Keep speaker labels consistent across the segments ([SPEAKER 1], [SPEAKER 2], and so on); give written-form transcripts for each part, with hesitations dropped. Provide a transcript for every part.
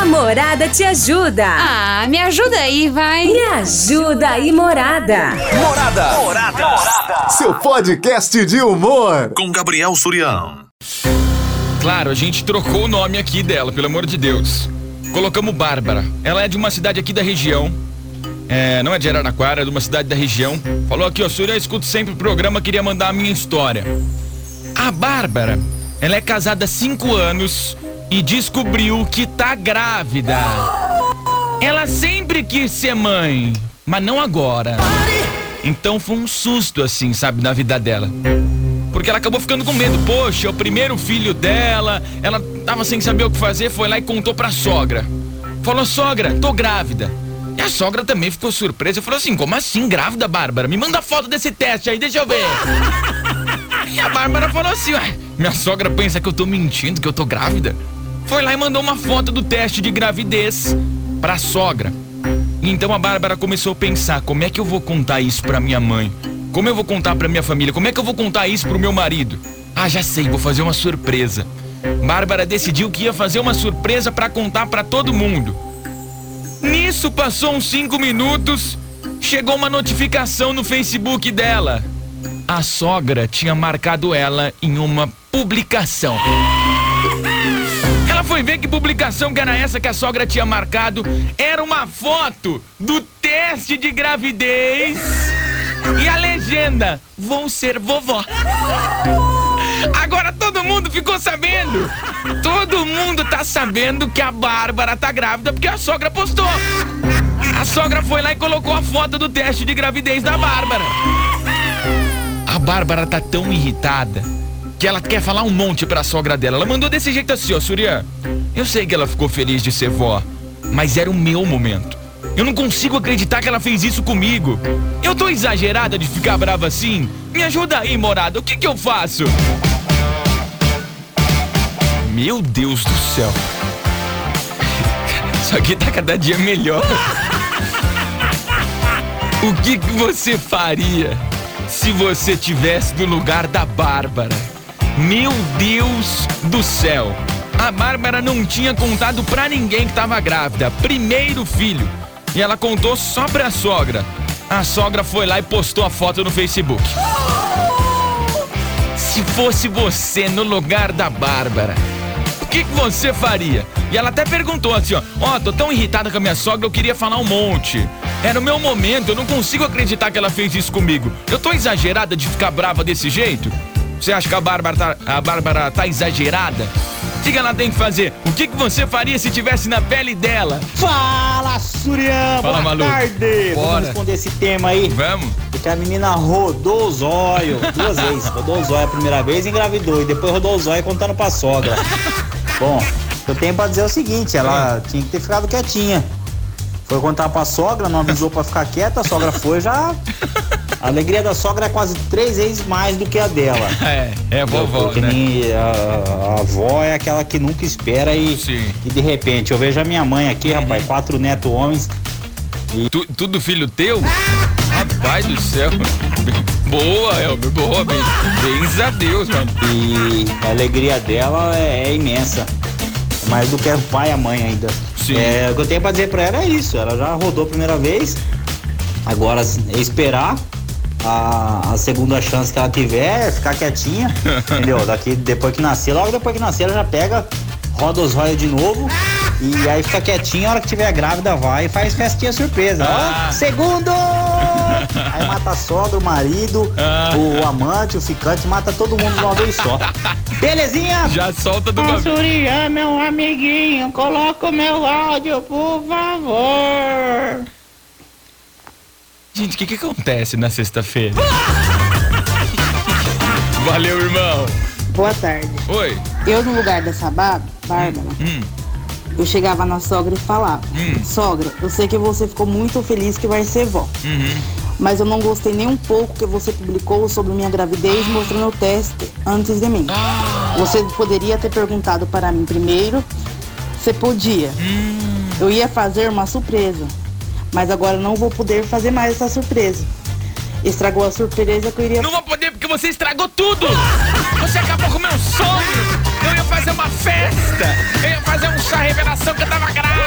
[SPEAKER 1] Morada te ajuda.
[SPEAKER 2] Ah, me ajuda aí, vai.
[SPEAKER 1] Me ajuda aí, Morada.
[SPEAKER 3] Morada. Seu podcast de humor.
[SPEAKER 4] Com Gabriel Surião.
[SPEAKER 5] Claro, a gente trocou o nome aqui dela, pelo amor de Deus. Colocamos Bárbara. Ela é de uma cidade aqui da região. Não é de Araraquara, é de uma cidade da região. Falou aqui, ó, Surião, eu escuto sempre o programa, queria mandar a minha história. A Bárbara, ela é casada há 5 anos e descobriu que tá grávida. Ela sempre quis ser mãe, mas não agora. Então foi um susto assim, sabe, na vida dela. Porque ela acabou ficando com medo. Poxa, é o primeiro filho dela. Ela tava sem saber o que fazer, foi lá e contou pra sogra. Falou, sogra, tô grávida. E a sogra também ficou surpresa. Falou assim, como assim grávida, Bárbara? Me manda foto desse teste aí, deixa eu ver. E a Bárbara falou assim, ué, minha sogra pensa que eu tô mentindo, que eu tô grávida? Foi lá e mandou uma foto do teste de gravidez pra sogra. E então a Bárbara começou a pensar, como é que eu vou contar isso pra minha mãe? Como eu vou contar pra minha família? Como é que eu vou contar isso pro meu marido? Ah, já sei, vou fazer uma surpresa. Bárbara decidiu que ia fazer uma surpresa pra contar pra todo mundo. Nisso passou uns 5 minutos, chegou uma notificação no Facebook dela. A sogra tinha marcado ela em uma publicação. Ela foi ver que publicação que era essa que a sogra tinha marcado. Era uma foto do teste de gravidez e a legenda, vou ser vovó. Agora todo mundo ficou sabendo. Todo mundo tá sabendo que a Bárbara tá grávida porque a sogra postou. A sogra foi lá e colocou a foto do teste de gravidez da Bárbara. A Bárbara tá tão irritada que ela quer falar um monte pra sogra dela. Ela mandou desse jeito assim, ó, Surião, eu sei que ela ficou feliz de ser vó, mas era o meu momento. Eu não consigo acreditar que ela fez isso comigo. Eu tô exagerada de ficar brava assim? Me ajuda aí, Morada, o que eu faço? Meu Deus do céu. Isso aqui tá cada dia melhor. O que você faria se você tivesse no lugar da Bárbara? Meu Deus do céu. A Bárbara não tinha contado pra ninguém que tava grávida. Primeiro filho. E ela contou só pra sogra. A sogra foi lá e postou a foto no Facebook. Se fosse você no lugar da Bárbara, o que você faria? E ela até perguntou assim, ó, tô tão irritada com a minha sogra, eu queria falar um monte. Era o meu momento, eu não consigo acreditar que ela fez isso comigo. Eu tô exagerada de ficar brava desse jeito? Você acha que a Bárbara tá exagerada? O que ela tem que fazer? O que você faria se tivesse na pele dela?
[SPEAKER 6] Fala, Surião!
[SPEAKER 5] Fala,
[SPEAKER 6] boa
[SPEAKER 5] maluco.
[SPEAKER 6] tarde!
[SPEAKER 5] Bora.
[SPEAKER 6] Vamos responder esse tema aí.
[SPEAKER 5] Vamos?
[SPEAKER 6] Porque a menina rodou o zóio 2 vezes. Rodou o zóio a primeira vez e engravidou. E depois rodou o zóio contando pra sogra. Bom, eu tenho pra dizer o seguinte, ela tinha que ter ficado quietinha. Foi contar pra sogra, não avisou pra ficar quieta, a sogra foi já... A alegria da sogra é quase 3 vezes mais do que a dela.
[SPEAKER 5] É a vovó,
[SPEAKER 6] porque
[SPEAKER 5] né?
[SPEAKER 6] A avó é aquela que nunca espera e de repente, eu vejo a minha mãe aqui, rapaz, 4 netos homens. E...
[SPEAKER 5] Tudo filho teu? Rapaz do céu. Boa, Elber, boa, bens a Deus, mano.
[SPEAKER 6] E a alegria dela é imensa. Mais do que o pai e a mãe ainda.
[SPEAKER 5] Sim.
[SPEAKER 6] O que eu tenho pra dizer pra ela é isso. Ela já rodou a primeira vez. Agora é esperar a segunda chance que ela tiver, ficar quietinha. Entendeu? Depois que nascer, logo depois que nascer, ela já pega, roda os olhos de novo. E aí fica quietinha, a hora que tiver grávida vai e faz festinha surpresa. Ó, segundo! Aí mata a sogra, o marido, o amante, o ficante, mata todo mundo de uma vez só. Belezinha?
[SPEAKER 5] Já solta do
[SPEAKER 7] Ô, Surião, meu amiguinho, coloca o meu áudio, por favor.
[SPEAKER 5] Gente, o que acontece na sexta-feira? Valeu, irmão.
[SPEAKER 7] Boa tarde.
[SPEAKER 5] Oi.
[SPEAKER 7] Eu, no lugar dessa Bárbara, eu chegava na sogra e falava, sogra, eu sei que você ficou muito feliz que vai ser vó. Mas eu não gostei nem um pouco que você publicou sobre minha gravidez mostrando o teste antes de mim. Você poderia ter perguntado para mim primeiro. Você podia. Eu ia fazer uma surpresa. Mas agora não vou poder fazer mais essa surpresa. Estragou a surpresa que eu iria...
[SPEAKER 5] Não vou poder porque você estragou tudo! Você acabou com o meu sonho! Eu ia fazer uma festa! Eu ia fazer um chá revelação que eu tava grávida!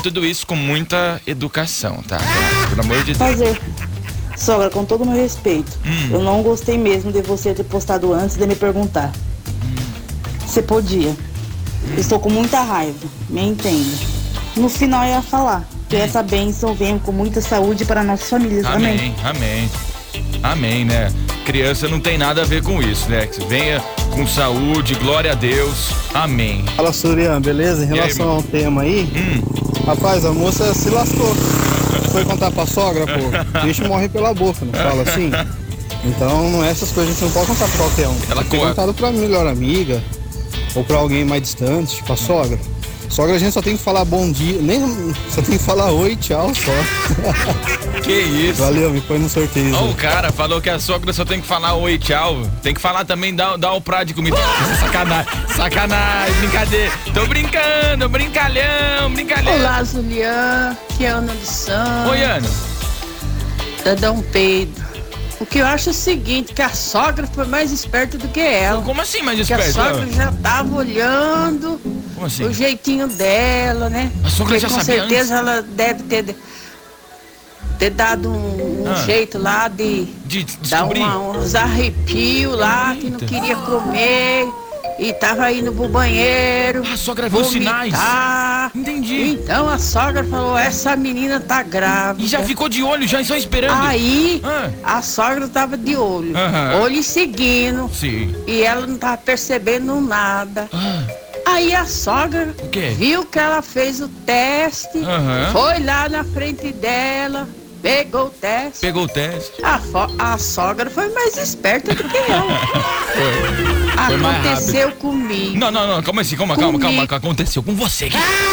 [SPEAKER 5] tudo isso com muita educação, tá? Pelo amor de Deus.
[SPEAKER 7] Fazer. Sogra, com todo o meu respeito, eu não gostei mesmo de você ter postado antes de me perguntar. Você podia. Estou com muita raiva, me entenda. No final eu ia falar que essa bênção venha com muita saúde para nossas famílias. Amém.
[SPEAKER 5] Amém, né? Criança não tem nada a ver com isso, né? Que venha com saúde, glória a Deus. Amém.
[SPEAKER 4] Fala, Surian, beleza? Em relação ao tema aí, rapaz, a moça se lascou. Foi contar pra sogra, pô, bicho morre pela boca, não fala assim? Então, não é essas coisas que a gente não pode contar pra qualquer um.
[SPEAKER 5] Ela
[SPEAKER 4] foi contado pra melhor amiga, ou pra alguém mais distante, tipo a sogra. Sogra a gente só tem que falar bom dia, só tem que falar oi, tchau, só.
[SPEAKER 5] Que isso?
[SPEAKER 4] Valeu, me põe no sorteio.
[SPEAKER 5] Ó, o cara falou que a sogra só tem que falar oi, tchau. Tem que falar também, dá o prato de comida. Sacanagem, brincadeira. Tô brincando, brincalhão.
[SPEAKER 8] Olá, Julian, que é Ana do Santos.
[SPEAKER 5] Oi, Ana.
[SPEAKER 8] Dadão Pedro. O que eu acho é o seguinte, que a sogra foi mais esperta do que ela.
[SPEAKER 5] Como assim mais
[SPEAKER 8] esperta? Porque a sogra já tava olhando o jeitinho dela, né?
[SPEAKER 5] A sogra já sabia
[SPEAKER 8] com certeza ela deve ter dado um jeito lá de dar uns arrepios lá, que não queria comer e tava indo pro banheiro.
[SPEAKER 5] A sogra viu sinais. Entendi.
[SPEAKER 8] Então a sogra falou, essa menina tá grávida.
[SPEAKER 5] E já ficou de olho, já só esperando.
[SPEAKER 8] Aí a sogra tava de olho, olho seguindo.
[SPEAKER 5] Sim.
[SPEAKER 8] E ela não tava percebendo nada. Aí a sogra viu que ela fez o teste, foi lá na frente dela, pegou o teste. A sogra foi mais esperta do que eu. Aconteceu comigo.
[SPEAKER 5] Não, calma assim, calma. Aconteceu com você.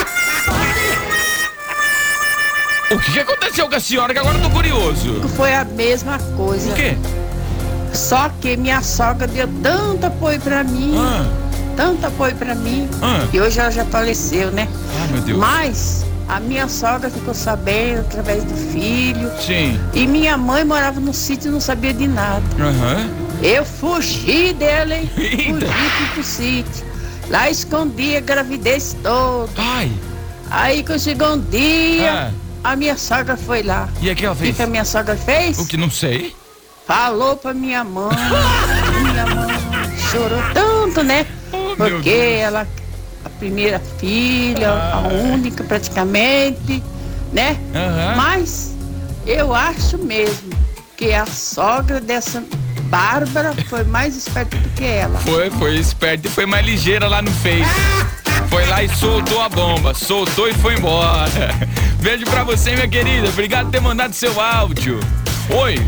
[SPEAKER 5] O que aconteceu com a senhora, que agora eu tô curioso?
[SPEAKER 8] Foi a mesma coisa.
[SPEAKER 5] O quê?
[SPEAKER 8] Só que minha sogra deu tanto apoio pra mim. E hoje ela já faleceu, né?
[SPEAKER 5] Meu Deus.
[SPEAKER 8] Mas a minha sogra ficou sabendo através do filho.
[SPEAKER 5] Sim.
[SPEAKER 8] E minha mãe morava no sítio e não sabia de nada. Eu fugi dela, hein? Fugi pro sítio. Lá escondi a gravidez toda. Aí quando chegou um dia, a minha sogra foi lá.
[SPEAKER 5] E o que ela fez?
[SPEAKER 8] O que a minha sogra fez?
[SPEAKER 5] O que não sei.
[SPEAKER 8] Falou pra minha mãe. Minha mãe chorou tanto, né? Porque ela, a primeira filha, a única praticamente, né? Mas eu acho mesmo que a sogra dessa Bárbara foi mais esperta do que ela.
[SPEAKER 5] Foi esperta e foi mais ligeira lá no Face. Foi lá e soltou a bomba, soltou e foi embora. Beijo pra você, minha querida. Obrigado por ter mandado seu áudio. Oi.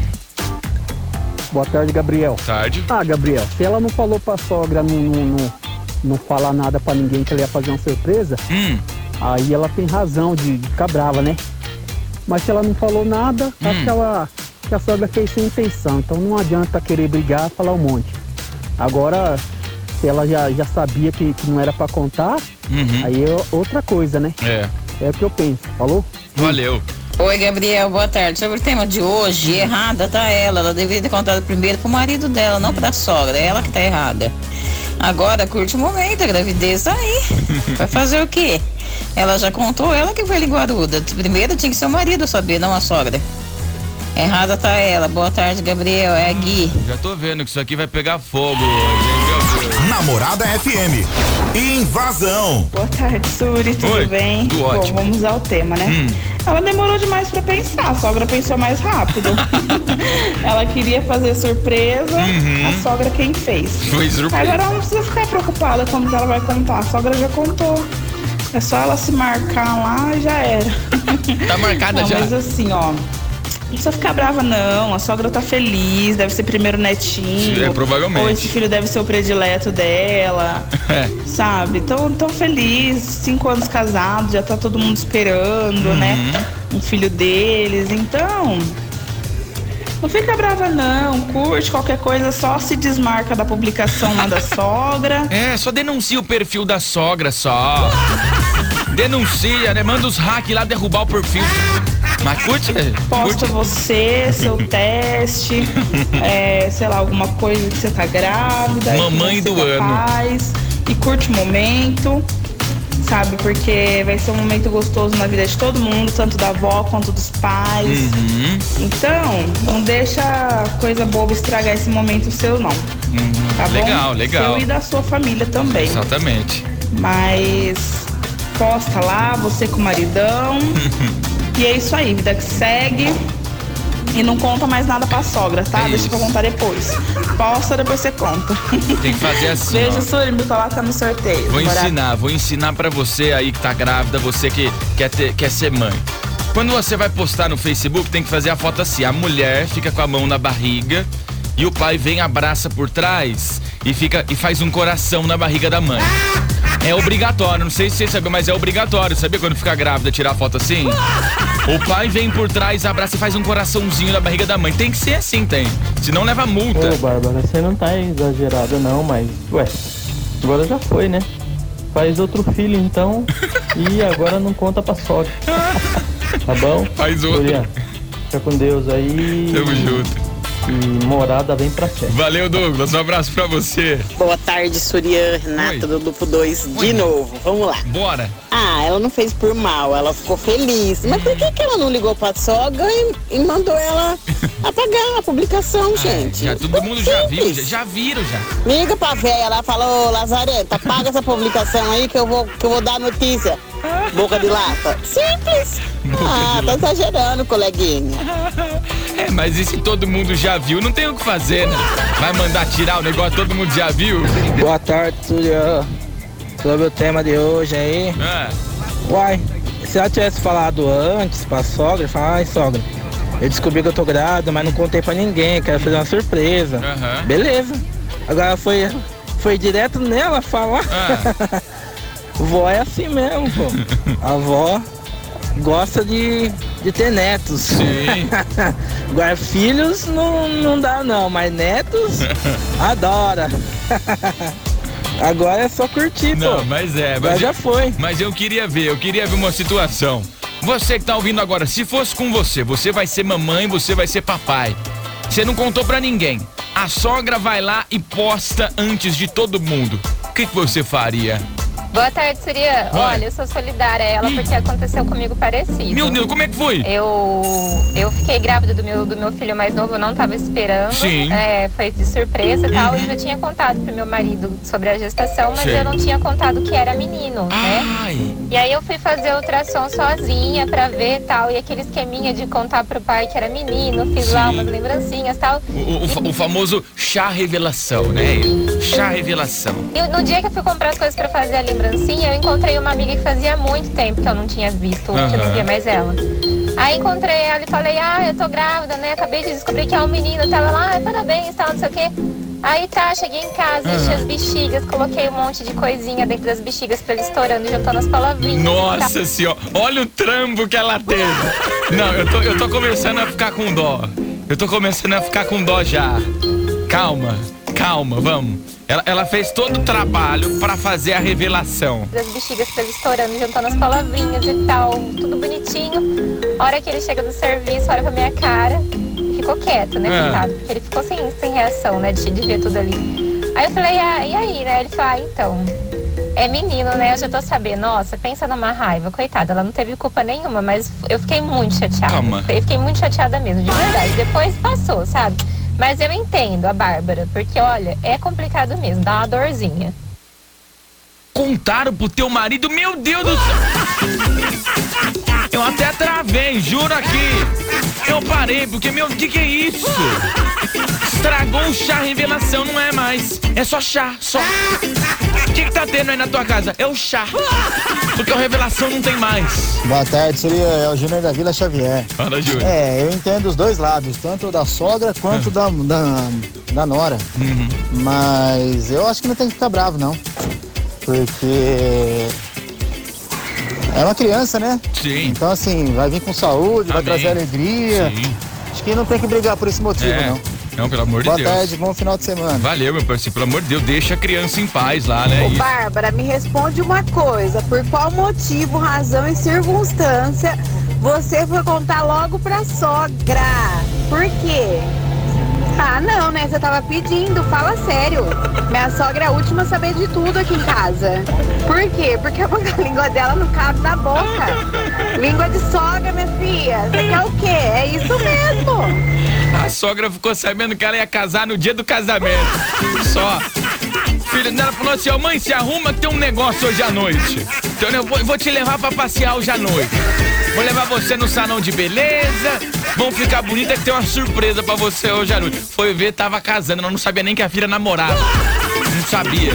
[SPEAKER 9] Boa tarde, Gabriel.
[SPEAKER 5] Tarde.
[SPEAKER 9] Gabriel, se ela não falou pra sogra não falar nada pra ninguém que ela ia fazer uma surpresa, aí ela tem razão de ficar brava, né? Mas se ela não falou nada, acho que a sogra fez sem intenção. Então não adianta querer brigar, falar um monte. Agora, se ela já sabia que não era pra contar, aí é outra coisa, né? É o que eu penso. Falou?
[SPEAKER 5] Valeu.
[SPEAKER 10] Oi, Gabriel, boa tarde. Sobre o tema de hoje, errada tá ela deveria ter contado primeiro pro marido dela, não pra sogra, é ela que tá errada. Agora, curte o momento, a gravidez tá aí. Vai fazer o quê? Ela já contou, ela que foi linguaruda. Primeiro tinha que ser o marido saber, não a sogra. Errada tá ela. Boa tarde, Gabriel, é a Gui.
[SPEAKER 5] Já tô vendo que isso aqui vai pegar fogo hoje.
[SPEAKER 3] Namorada FM. Invasão.
[SPEAKER 11] Boa tarde, Suri, tudo bem?
[SPEAKER 5] Tudo ótimo.
[SPEAKER 11] Bom, vamos ao tema, né? Ela demorou demais pra pensar, a sogra pensou mais rápido. Ela queria fazer surpresa, a sogra quem fez.
[SPEAKER 5] Foi surpresa.
[SPEAKER 11] Agora ela não precisa ficar preocupada como ela vai contar, a sogra já contou. É só ela se marcar lá e já era.
[SPEAKER 5] Tá marcada
[SPEAKER 11] não,
[SPEAKER 5] já.
[SPEAKER 11] Mas assim, ó, não precisa ficar brava não, a sogra tá feliz, deve ser primeiro netinho.
[SPEAKER 5] Provavelmente.
[SPEAKER 11] Ou esse filho deve ser o predileto dela, sabe? Tão feliz, 5 anos casados, já tá todo mundo esperando, né? Um filho deles, então... Não fica brava não, curte qualquer coisa, só se desmarca da publicação lá da sogra.
[SPEAKER 5] Só denuncia o perfil da sogra, só. Denuncia, né? Manda os hack lá derrubar o perfil. Mas curte.
[SPEAKER 11] Posta você, seu teste, sei lá, alguma coisa que você tá grávida.
[SPEAKER 5] Mamãe do ano.
[SPEAKER 11] E curte o momento. sabe? Porque vai ser um momento gostoso na vida de todo mundo, tanto da avó quanto dos pais. Então, não deixa coisa boba estragar esse momento seu, não. Tá bom?
[SPEAKER 5] Legal.
[SPEAKER 11] Seu e da sua família também.
[SPEAKER 5] Exatamente.
[SPEAKER 11] Mas posta lá, você com o maridão. E é isso aí, vida que segue. E não conta mais nada pra sogra, tá? Deixa pra contar depois. Posta, depois você conta.
[SPEAKER 5] Tem que fazer assim.
[SPEAKER 11] Beijo, Suri, me coloca no sorteio.
[SPEAKER 5] Vou ensinar pra você aí que tá grávida, você que quer ser mãe. Quando você vai postar no Facebook, tem que fazer a foto assim. A mulher fica com a mão na barriga e o pai vem, abraça por trás e faz um coração na barriga da mãe. É obrigatório, não sei se você sabe, mas é obrigatório. Sabia quando fica grávida tirar a foto assim? O pai vem por trás, abraça e faz um coraçãozinho na barriga da mãe. Tem que ser assim, tem. Senão leva multa.
[SPEAKER 12] Ô, Bárbara, você não tá exagerada não, mas, agora já foi, né? Faz outro filho então e agora não conta pra sogra. Tá bom?
[SPEAKER 5] Faz outro.
[SPEAKER 12] Juliana, fica com Deus aí.
[SPEAKER 5] Tamo junto.
[SPEAKER 12] E morada vem pra festa.
[SPEAKER 5] Valeu, Douglas. Um abraço pra você.
[SPEAKER 13] Boa tarde, Surya, Renata do Grupo 2, de novo. Vamos lá.
[SPEAKER 5] Bora.
[SPEAKER 13] Ela não fez por mal, ela ficou feliz. Mas por que ela não ligou pra sogra e mandou ela apagar a publicação, gente?
[SPEAKER 5] Todo mundo já viu, já viram já.
[SPEAKER 13] Liga pra véia lá, falou, Lazareta, apaga essa publicação aí que eu vou dar notícia. Boca de lata. Simples. Tá exagerando, coleguinha.
[SPEAKER 5] Mas e se todo mundo já viu? Não tem o que fazer, né? Vai mandar tirar o negócio, todo mundo já viu?
[SPEAKER 14] Boa tarde, Surya. Sobre o tema de hoje aí. Se ela tivesse falado antes pra sogra, fala, sogra, eu descobri que eu tô grávida, mas não contei pra ninguém, quero fazer uma surpresa. Beleza. Agora foi direto nela falar. Vó é assim mesmo, pô. A avó gosta de ter netos.
[SPEAKER 5] Sim.
[SPEAKER 14] Agora filhos não dá não, mas netos adora. Agora é só curtir, pô.
[SPEAKER 5] Não, mas
[SPEAKER 14] já foi.
[SPEAKER 5] Mas eu queria ver uma situação. Você que tá ouvindo agora, se fosse com você vai ser mamãe, você vai ser papai. Você não contou pra ninguém. A sogra vai lá e posta antes de todo mundo. O que você faria?
[SPEAKER 15] Boa tarde, Surya. Olha, eu sou solidária a ela porque aconteceu comigo parecido.
[SPEAKER 5] Meu Deus, como é que foi?
[SPEAKER 15] Eu fiquei grávida do meu filho mais novo, eu não tava esperando.
[SPEAKER 5] Sim.
[SPEAKER 15] Foi de surpresa e tal. Eu já tinha contado pro meu marido sobre a gestação, mas eu não tinha contado que era menino, né? E aí eu fui fazer ultrassom sozinha pra ver e tal. E aquele esqueminha de contar pro pai que era menino, fiz lá umas lembrancinhas e tal.
[SPEAKER 5] O famoso chá revelação, né? Chá revelação.
[SPEAKER 15] E no dia que eu fui comprar as coisas pra fazer a lembrancinha, eu encontrei uma amiga que fazia muito tempo que eu não tinha visto, que eu não via mais ela. Aí encontrei ela e falei, eu tô grávida, né? Acabei de descobrir que é um menino. Tava lá, parabéns, tal, não sei o quê. Aí cheguei em casa, enchi as bexigas, coloquei um monte de coisinha dentro das bexigas pra ele estourando e juntando as palavrinhas.
[SPEAKER 5] Nossa senhora, olha o trambo que ela teve. Não, eu tô começando a ficar com dó. Eu tô começando a ficar com dó já. Calma, vamos. Ela fez todo o trabalho pra fazer a revelação.
[SPEAKER 15] As bexigas pra ele estourando, juntando as palavrinhas e tal, tudo bonitinho. A hora que ele chega do serviço, olha pra minha cara, ficou quieto, né, coitado? Porque ele ficou sem reação, né, de ver tudo ali. Aí eu falei, e aí, né? Ele falou, então, é menino, né? Eu já tô sabendo. Nossa, pensa numa raiva, coitada, ela não teve culpa nenhuma, mas eu fiquei muito chateada. Eu fiquei muito chateada mesmo, de verdade. Depois passou, sabe? Mas eu entendo a Bárbara, porque olha, é complicado mesmo, dá uma dorzinha.
[SPEAKER 5] Contaram pro teu marido, meu Deus do céu! Eu até travei, juro aqui. Eu parei, porque, o que é isso? Estragou o chá revelação, não é mais. É só chá, só. O que tá tendo aí na tua casa? É o chá. Porque a revelação não tem mais.
[SPEAKER 16] Boa tarde, Surya. É o Júnior da Vila Xavier.
[SPEAKER 5] Fala, Júnior.
[SPEAKER 16] Eu entendo os dois lados, tanto da sogra quanto da nora. Mas eu acho que não tem que ficar bravo, não. Porque é uma criança, né?
[SPEAKER 5] Sim.
[SPEAKER 16] Então, assim, vai vir com saúde, vai trazer alegria.
[SPEAKER 5] Sim.
[SPEAKER 16] Acho que não tem que brigar por esse motivo, não.
[SPEAKER 5] Não, pelo amor de Deus.
[SPEAKER 16] Boa tarde, bom final de semana.
[SPEAKER 5] Valeu, meu parceiro. Pelo amor de Deus, deixa a criança em paz lá, né?
[SPEAKER 17] Ô, Bárbara, me responde uma coisa. Por qual motivo, razão e circunstância você foi contar logo pra sogra? Por quê? Ah, não, né? Você tava pedindo, fala sério. Minha sogra é a última a saber de tudo aqui em casa. Por quê? Porque a língua dela não cabe na boca. Língua de sogra, minha filha. Você quer o quê? É isso mesmo.
[SPEAKER 5] A sogra ficou sabendo que ela ia casar no dia do casamento. Só. O filho dela falou assim, ó, mãe, se arruma que tem um negócio hoje à noite. Então eu vou te levar pra passear hoje à noite. Vou levar você no salão de beleza. Vamos ficar bonita que tem uma surpresa pra você hoje à noite. Foi ver, tava casando, ela não sabia nem que a filha namorava. Não sabia.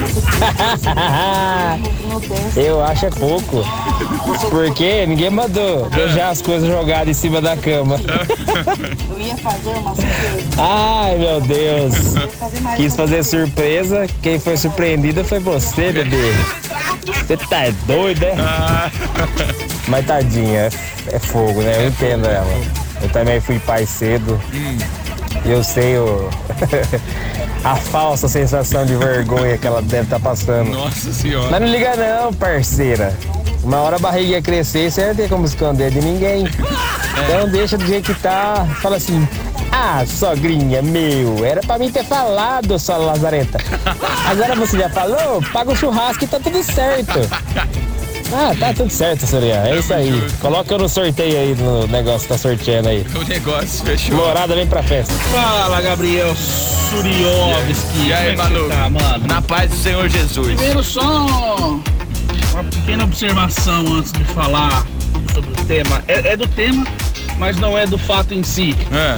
[SPEAKER 18] Eu acho é pouco. Porque ninguém mandou deixar as coisas jogadas em cima da cama.
[SPEAKER 7] Eu ia fazer uma surpresa.
[SPEAKER 18] Ai, meu Deus. Quis fazer surpresa. Quem foi surpreendida foi você, bebê. Você tá doido, né? Mas tadinha, é fogo, né? Eu entendo ela. Eu também fui pai cedo. Eu sei a falsa sensação de vergonha que ela deve estar passando.
[SPEAKER 5] Nossa senhora.
[SPEAKER 18] Mas não liga não, parceira. Uma hora a barriga ia crescer e você não tem como esconder de ninguém. Então deixa do jeito que tá. Fala assim, ah, sogrinha, meu, era pra mim ter falado, sua lazarenta. Agora você já falou, paga o churrasco e tá tudo certo. Ah, tá tudo certo, Surya. É isso aí. Coloca eu no sorteio aí, no negócio que tá sorteando aí.
[SPEAKER 5] O negócio, fechou.
[SPEAKER 18] Morada, vem pra festa.
[SPEAKER 19] Fala, Gabriel Suriovski.
[SPEAKER 5] E aí, maluco?
[SPEAKER 19] Tá, mano?
[SPEAKER 5] Na paz do Senhor Jesus.
[SPEAKER 19] Primeiro só uma pequena observação antes de falar sobre o tema. É do tema, mas não é do fato em si.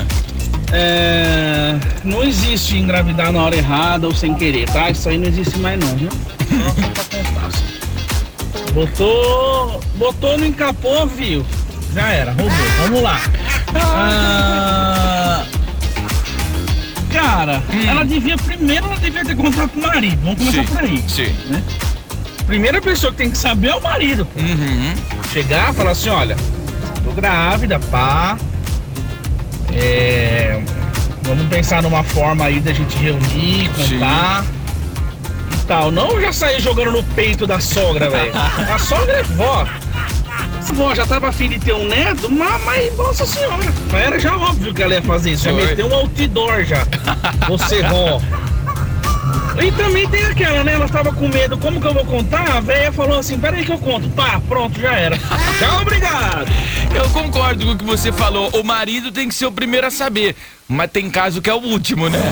[SPEAKER 19] Não existe engravidar na hora errada ou sem querer, tá? Isso aí não existe mais não, viu? Só pra constar. Botou, não encapou, viu? Já era, roubou. Vamos lá. Cara, ela devia ter contado pro marido. Vamos começar por aí.
[SPEAKER 5] Sim.
[SPEAKER 19] Né? Primeira pessoa que tem que saber é o marido. Chegar e falar assim, olha, tô grávida, pá. Vamos pensar numa forma aí da gente reunir, contar. Tal. Não já sair jogando no peito da sogra, velho. A sogra é vó. A vó já tava afim de ter um neto, mas nossa senhora. Mas era já óbvio que ela ia fazer isso. Já meteu um outdoor já. Você vó. E também tem aquela, né? Ela tava com medo. Como que eu vou contar? A velha falou assim, peraí que eu conto. Pá, pronto, já era. Tchau, obrigado.
[SPEAKER 5] Eu concordo com o que você falou. O marido tem que ser o primeiro a saber. Mas tem caso que é o último, né?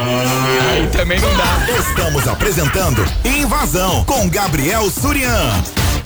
[SPEAKER 5] Aí também não dá.
[SPEAKER 3] Estamos apresentando Invasão com Gabriel Surian.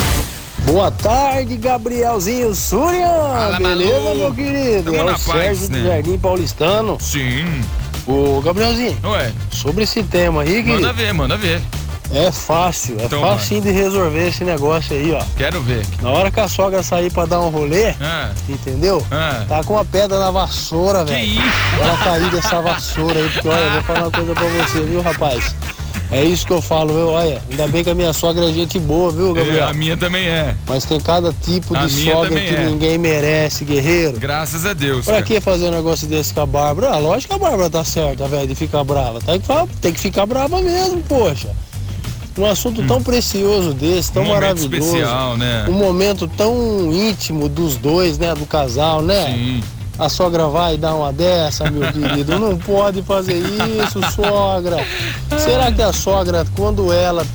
[SPEAKER 16] Boa tarde, Gabrielzinho Surian.
[SPEAKER 5] Fala,
[SPEAKER 16] beleza,
[SPEAKER 5] maluco?
[SPEAKER 16] meu querido?
[SPEAKER 5] Tamo
[SPEAKER 16] É
[SPEAKER 5] na
[SPEAKER 16] o
[SPEAKER 5] paz,
[SPEAKER 16] Sérgio
[SPEAKER 5] né?
[SPEAKER 16] do Jardim Paulistano.
[SPEAKER 5] Sim.
[SPEAKER 16] Ô, Gabrielzinho.
[SPEAKER 5] Ué.
[SPEAKER 16] Sobre esse tema aí, querido.
[SPEAKER 5] Manda ver.
[SPEAKER 16] É fácil,
[SPEAKER 5] Então,
[SPEAKER 16] facinho de resolver esse negócio aí, ó.
[SPEAKER 5] Quero ver.
[SPEAKER 16] Na hora que a sogra sair pra dar um rolê, entendeu? Tá com uma pedra na vassoura, velho.
[SPEAKER 5] Que isso?
[SPEAKER 16] Ela cair dessa vassoura aí, porque olha, eu vou falar uma coisa pra você, viu, rapaz? É isso que eu falo, viu? Olha, ainda bem que a minha sogra é gente boa, viu, Gabriel?
[SPEAKER 5] A minha também é.
[SPEAKER 16] Mas tem cada tipo
[SPEAKER 5] A
[SPEAKER 16] de
[SPEAKER 5] minha
[SPEAKER 16] sogra
[SPEAKER 5] também
[SPEAKER 16] que
[SPEAKER 5] é.
[SPEAKER 16] ninguém merece, guerreiro.
[SPEAKER 5] Graças a Deus.
[SPEAKER 16] Pra
[SPEAKER 5] cara.
[SPEAKER 16] que fazer um negócio desse com a Bárbara? Ah, lógico que a Bárbara tá certa, velho, de ficar brava. Tem que ficar brava mesmo, poxa. Um assunto tão precioso desse, tão maravilhoso.
[SPEAKER 5] Especial, né?
[SPEAKER 16] Um momento tão íntimo dos dois, né? Do casal, né?
[SPEAKER 5] Sim.
[SPEAKER 16] A sogra vai dar uma dessa, meu querido. Não pode fazer isso, sogra. Será que a sogra, quando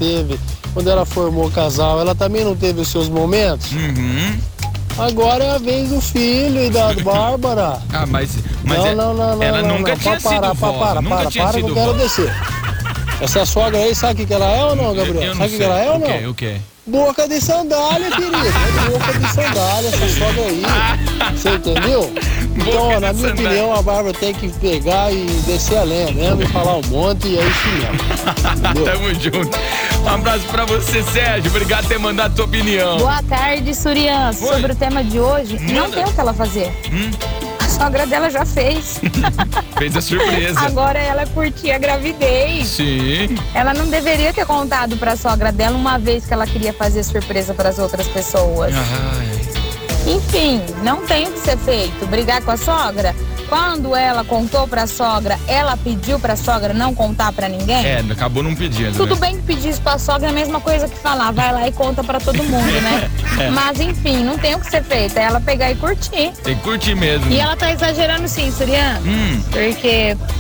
[SPEAKER 16] ela formou o casal, ela também não teve os seus momentos? Agora é a vez do filho e da Bárbara.
[SPEAKER 5] Mas
[SPEAKER 16] não,
[SPEAKER 5] ela nunca tinha sido vó. Nunca tinha
[SPEAKER 16] para que
[SPEAKER 5] sido
[SPEAKER 16] eu quero
[SPEAKER 5] vó.
[SPEAKER 16] descer. Essa sogra aí, sabe o que ela é ou não, Gabriel? Sabe o que ela é ou não?
[SPEAKER 5] O quê?
[SPEAKER 16] Boca de sandália, querido. É boca de sandália, essa sogra aí. Você entendeu? Então, na minha opinião, a Bárbara tem que pegar e descer a lenha mesmo e falar um monte e é isso mesmo.
[SPEAKER 5] Tamo junto. Um abraço pra você, Sérgio. Obrigado por ter mandado a tua opinião.
[SPEAKER 15] Boa tarde, Surian. Sobre o tema de hoje, não tem o que ela fazer. A sogra dela já fez.
[SPEAKER 5] Fez a surpresa.
[SPEAKER 15] Agora ela curtir a gravidez.
[SPEAKER 5] Sim.
[SPEAKER 15] Ela não deveria ter contado pra sogra dela uma vez que ela queria fazer surpresa pras outras pessoas. Enfim, não tem o que ser feito. Brigar com a sogra? Quando ela contou pra sogra, ela pediu pra sogra não contar pra ninguém?
[SPEAKER 5] Acabou não pedindo.
[SPEAKER 15] Tudo
[SPEAKER 5] né?
[SPEAKER 15] bem que pedir isso pra sogra é a mesma coisa que falar, vai lá e conta pra todo mundo, né? Mas enfim, não tem o que ser feito, é ela pegar e curtir.
[SPEAKER 5] Tem que curtir mesmo.
[SPEAKER 15] E ela tá exagerando sim, Surian. Porque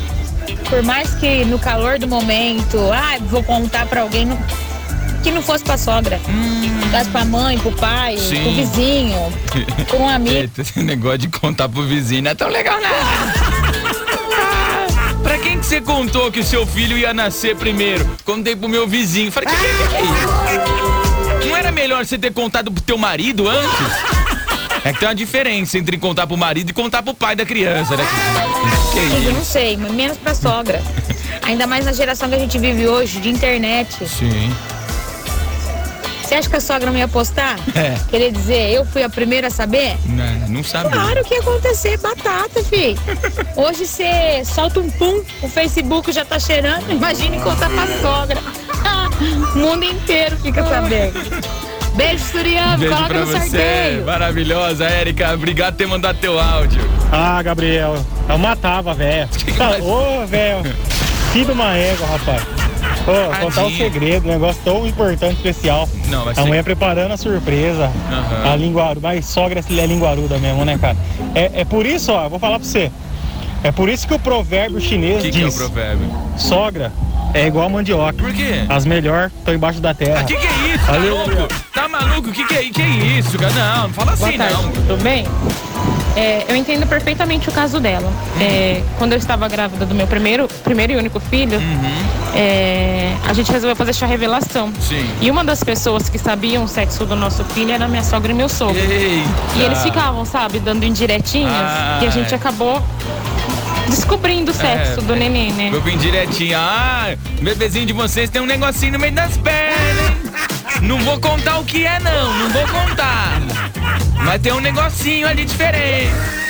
[SPEAKER 20] Por mais que no calor do momento, vou contar pra alguém, que não fosse pra sogra. Fosse pra mãe, pro pai, pro vizinho, pra um amigo.
[SPEAKER 5] Eita, esse negócio de contar pro vizinho não é tão legal, não. Pra quem que você contou que o seu filho ia nascer primeiro? Contei pro meu vizinho. Falei, que é isso? Não era melhor você ter contado pro teu marido antes? É que tem uma diferença entre contar pro marido e contar pro pai da criança, né? Que
[SPEAKER 20] eu não sei, mas menos pra sogra. Ainda mais na geração que a gente vive hoje, de internet.
[SPEAKER 5] Sim.
[SPEAKER 20] Você acha que a sogra não ia postar? Querer dizer, eu fui a primeira a saber?
[SPEAKER 5] Não sabia.
[SPEAKER 20] Claro que ia acontecer, batata, filho. Hoje você solta um pum, o Facebook já tá cheirando. Imagine contar pra sogra. O mundo inteiro fica sabendo. Beijo, Suriano.
[SPEAKER 5] Beijo
[SPEAKER 20] Coloca
[SPEAKER 5] pra
[SPEAKER 20] no
[SPEAKER 5] você.
[SPEAKER 20] sorteio.
[SPEAKER 5] Maravilhosa, Érica. Obrigado por ter mandado teu áudio.
[SPEAKER 21] Gabriel, eu matava, velho. Ô, velho. Filho de uma égua, rapaz. Contar um segredo, um negócio tão importante, especial.
[SPEAKER 5] Não,
[SPEAKER 21] a mulher preparando a surpresa. A linguaruda, mas sogra é linguaruda mesmo, né, cara? É por isso, vou falar pra você. É por isso que o provérbio chinês diz...
[SPEAKER 5] que é o provérbio?
[SPEAKER 21] Sogra é igual a mandioca.
[SPEAKER 5] Por quê?
[SPEAKER 21] As melhores estão embaixo da terra.
[SPEAKER 5] Que é isso? Tá louco? Tá maluco? Que é isso, cara? Não fala assim,
[SPEAKER 22] Boa tarde,
[SPEAKER 5] não.
[SPEAKER 22] Tudo bem? Eu entendo perfeitamente o caso dela. Quando eu estava grávida do meu primeiro e único filho, a gente resolveu fazer chá revelação.
[SPEAKER 5] Sim.
[SPEAKER 22] E uma das pessoas que sabiam o sexo do nosso filho era minha sogra e meu sogro.
[SPEAKER 5] Eita.
[SPEAKER 22] E eles ficavam, sabe, dando indiretinhas. E a gente acabou descobrindo o sexo do neném, né?
[SPEAKER 5] Vou vir direitinho. O bebezinho de vocês tem um negocinho no meio das pernas, hein? Não vou contar o que é, não vou contar. Mas tem um negocinho ali diferente.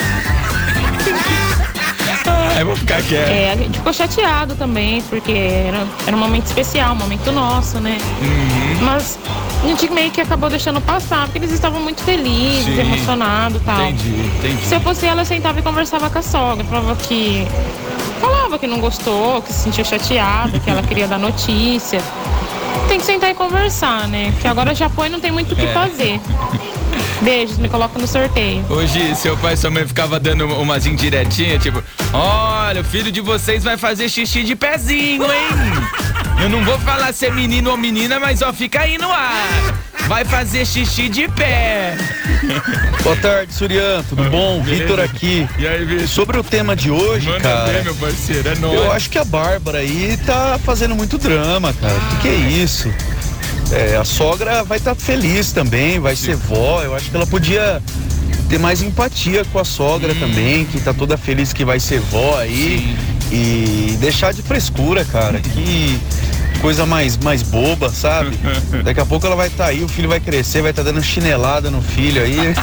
[SPEAKER 5] Eu vou ficar quieto.
[SPEAKER 22] A gente ficou chateado também, porque era um momento especial, um momento nosso, né? Mas a gente meio que acabou deixando passar, porque eles estavam muito felizes, emocionados e tal.
[SPEAKER 5] Entendi.
[SPEAKER 22] Se eu fosse ela, eu sentava e conversava com a sogra, falava que não gostou, que se sentiu chateada, que ela queria dar notícia. Tem que sentar e conversar, né? Porque agora já foi e não tem muito o que fazer. Beijos, me coloca no sorteio.
[SPEAKER 5] Hoje, seu pai e sua mãe ficava dando umas indiretinhas, tipo, olha, o filho de vocês vai fazer xixi de pezinho, hein? Eu não vou falar se é menino ou menina, mas fica aí no ar. Vai fazer xixi de pé.
[SPEAKER 23] Boa tarde, Suriano, tudo bom? Vitor aqui.
[SPEAKER 5] E aí, Vitor?
[SPEAKER 23] Sobre o tema de hoje, cara,
[SPEAKER 5] ver, meu parceiro, é nóis.
[SPEAKER 23] Eu acho que a Bárbara aí tá fazendo muito drama, cara. Que é isso? A sogra vai estar feliz também, vai ser vó. Eu acho que ela podia ter mais empatia com a sogra também, que tá toda feliz que vai ser vó aí. E deixar de frescura, cara. Que coisa mais boba, sabe? Daqui a pouco ela vai estar aí, o filho vai crescer, vai estar dando chinelada no filho aí.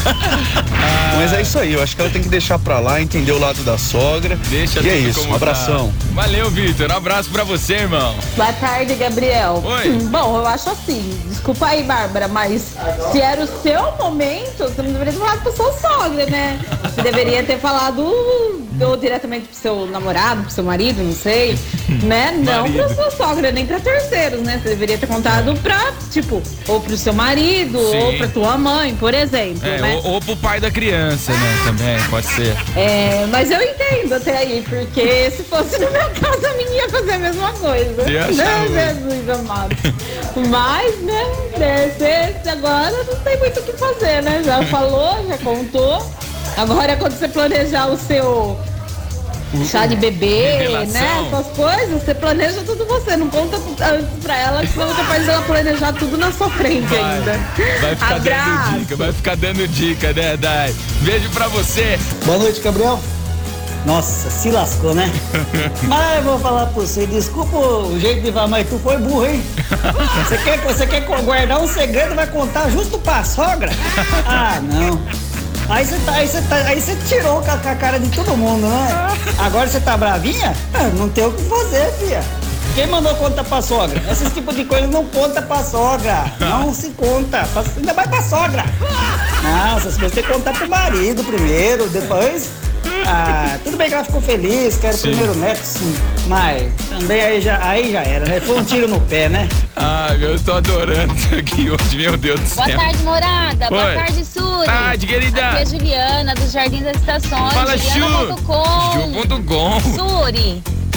[SPEAKER 23] Mas é isso aí, eu acho que ela tem que deixar pra lá, entender o lado da sogra.
[SPEAKER 5] Deixa
[SPEAKER 23] e é
[SPEAKER 5] tudo
[SPEAKER 23] isso,
[SPEAKER 5] como
[SPEAKER 23] um abração.
[SPEAKER 5] Tá. Valeu, Vitor, um abraço pra você, irmão.
[SPEAKER 24] Boa tarde, Gabriel.
[SPEAKER 5] Oi.
[SPEAKER 24] Bom, eu acho assim, desculpa aí, Bárbara, mas se era o seu momento, você não deveria ter falado pra sua sogra, né? Você deveria ter falado ou diretamente pro seu namorado, pro seu marido, não sei, né? Não pra sua sogra, nem pra terceiros, né? Você deveria ter contado pra, tipo, ou pro seu marido, ou pra tua mãe, por exemplo, né?
[SPEAKER 5] Ou pro pai da criança, né? Também, pode ser.
[SPEAKER 24] Mas eu entendo até aí, porque se fosse no meu caso, a menina ia fazer a mesma coisa. Né, Jesus amado. Mas, né, agora não tem muito o que fazer, né? Já falou, já contou. Agora, quando você planejar o seu chá de bebê, né? Essas coisas, você planeja tudo você. Não conta antes pra ela, que senão você faz ela planejar tudo na sua frente ainda.
[SPEAKER 5] Vai ficar dando dica, vai ficar dando dica, né, Dai? Beijo pra você.
[SPEAKER 25] Boa noite, Gabriel. Nossa, se lascou, né? Mas eu vou falar pra você, desculpa o jeito de falar, mas tu foi burro, hein? Você quer guardar um segredo, vai contar justo pra sogra? Ah, não. Aí você tirou com a cara de todo mundo, né? Agora você tá bravinha? Não tem o que fazer, filha. Quem mandou conta pra sogra? Esse tipo de coisa não conta pra sogra. Não se conta. Ainda mais pra sogra. Não, essas coisas tem que contar pro marido primeiro, depois... tudo bem que ela ficou feliz, que era o primeiro neto, sim. Mas também aí já era, né? Foi um tiro no pé, né?
[SPEAKER 5] Eu tô adorando isso aqui hoje, meu Deus do céu.
[SPEAKER 26] Boa tarde, morada. Boa tarde, Suri.
[SPEAKER 5] Tarde, querida.
[SPEAKER 26] Aqui é a Juliana, do Jardim das Estações.
[SPEAKER 5] Fala,
[SPEAKER 26] Juliana.com.
[SPEAKER 5] Ju.com.
[SPEAKER 26] Suri,